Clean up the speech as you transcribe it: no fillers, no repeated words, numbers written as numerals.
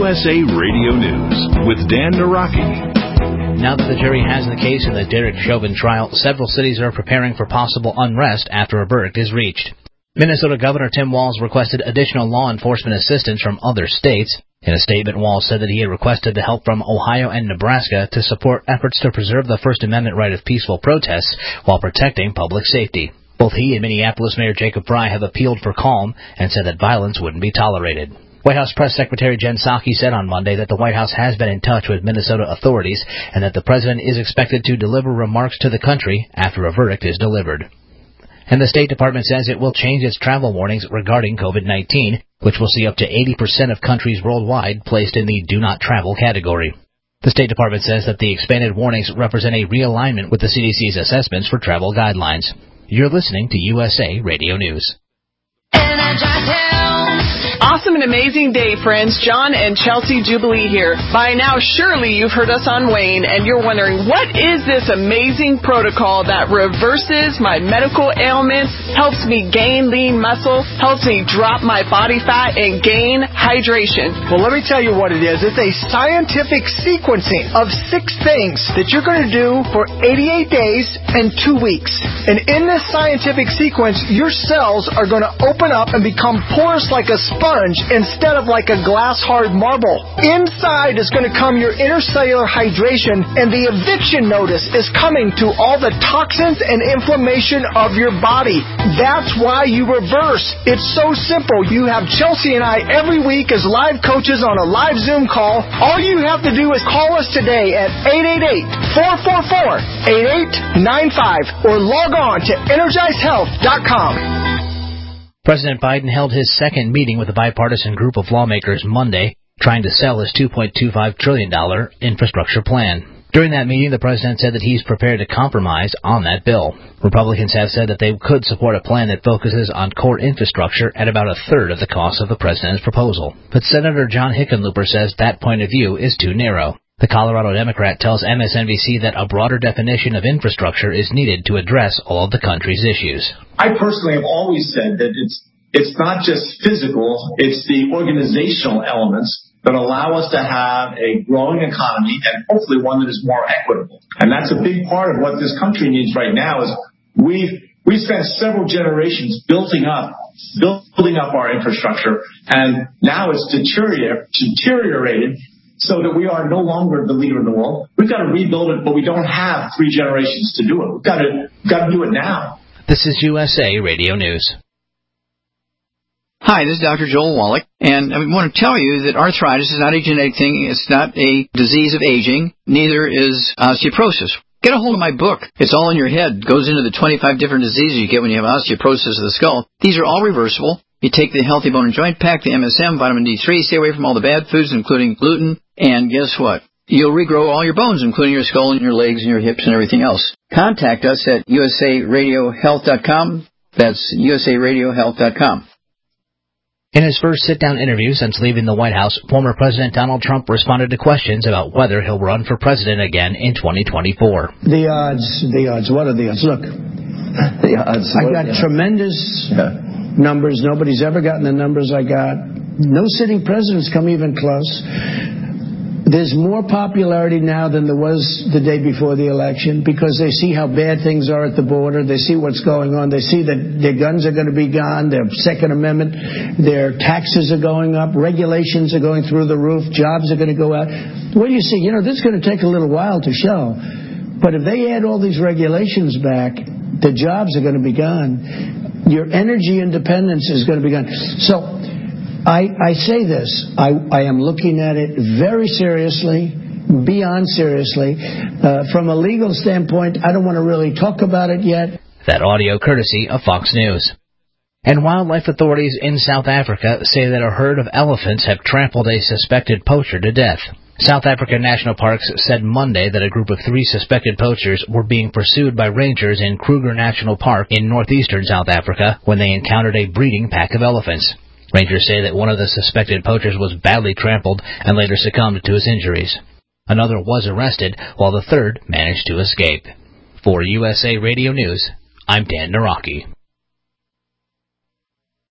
USA Radio News with Dan Naraki. Now that the jury has the case in the Derek Chauvin trial, several cities are preparing for possible unrest after a verdict is reached. Minnesota Governor Tim Walz requested additional law enforcement assistance from other states. In a statement, Walz said that he had requested the help from Ohio and Nebraska to support efforts to preserve the First Amendment right of peaceful protests while protecting public safety. Both he and Minneapolis Mayor Jacob Frey have appealed for calm and said that violence wouldn't be tolerated. White House Press Secretary Jen Psaki said on Monday that the White House has been in touch with Minnesota authorities and that the president is expected to deliver remarks to the country after a verdict is delivered. And the State Department says it will change its travel warnings regarding COVID-19, which will see up to 80% of countries worldwide placed in the Do Not Travel category. The State Department says that the expanded warnings represent a realignment with the CDC's assessments for travel guidelines. You're listening to USA Radio News. Awesome and amazing day, friends. John and Chelsea Jubilee here. By now, surely you've heard us on Wayne, and you're wondering, what is this amazing protocol that reverses my medical ailments, helps me gain lean muscle, helps me drop my body fat, and gain hydration? Well, let me tell you what it is. It's a scientific sequencing of 6 things that you're going to do for 88 days and 2 weeks. And in this scientific sequence, your cells are going to open up and become porous like a sponge instead of like a glass-hard marble. Inside is going to come your intercellular hydration, and the eviction notice is coming to all the toxins and inflammation of your body. That's why you reverse. It's so simple. You have Chelsea and I every week as live coaches on a live Zoom call. All you have to do is call us today at 888-444-8895 or log on to energizehealth.com. President Biden held his second meeting with a bipartisan group of lawmakers Monday, trying to sell his $2.25 trillion infrastructure plan. During that meeting, the president said that he's prepared to compromise on that bill. Republicans have said that they could support a plan that focuses on core infrastructure at about a third of the cost of the president's proposal. But Senator John Hickenlooper says that point of view is too narrow. The Colorado Democrat tells MSNBC that a broader definition of infrastructure is needed to address all of the country's issues. I personally have always said that it's not just physical, it's the organizational elements that allow us to have a growing economy and hopefully one that is more equitable. And that's a big part of what this country needs right now is we spent several generations building up our infrastructure, and now it's deteriorated so that we are no longer the leader in the world. We've got to rebuild it, but we don't have 3 generations to do it. We've got to do it now. This is USA Radio News. Hi, this is Dr. Joel Wallach, and I want to tell you that arthritis is not a genetic thing. It's not a disease of aging. Neither is osteoporosis. Get a hold of my book. It's all in your head. It goes into the 25 different diseases you get when you have osteoporosis of the skull. These are all reversible. You take the Healthy Bone and Joint Pack, the MSM, vitamin D3, stay away from all the bad foods, including gluten, and guess what? You'll regrow all your bones, including your skull and your legs and your hips and everything else. Contact us at usaradiohealth.com. That's usaradiohealth.com. In his first sit-down interview since leaving the White House, former President Donald Trump responded to questions about whether he'll run for president again in 2024. The odds. What are the odds? Look, The odds. I got tremendous numbers. Nobody's ever gotten the numbers I got. No sitting presidents come even close. There's more popularity now than there was the day before the election because they see how bad things are at the border. They see what's going on. They see that their guns are going to be gone, their Second Amendment, their taxes are going up, regulations are going through the roof, jobs are going to go out. What do you see? This is going to take a little while to show. But if they add all these regulations back, the jobs are going to be gone. Your energy independence is going to be gone. So I say this, I am looking at it very seriously, beyond seriously. From a legal standpoint, I don't want to really talk about it yet. That audio courtesy of Fox News. And wildlife authorities in South Africa say that a herd of elephants have trampled a suspected poacher to death. South African National Parks said Monday that a group of 3 suspected poachers were being pursued by rangers in Kruger National Park in northeastern South Africa when they encountered a breeding pack of elephants. Rangers say that one of the suspected poachers was badly trampled and later succumbed to his injuries. Another was arrested, while the third managed to escape. For USA Radio News, I'm Dan Naraki.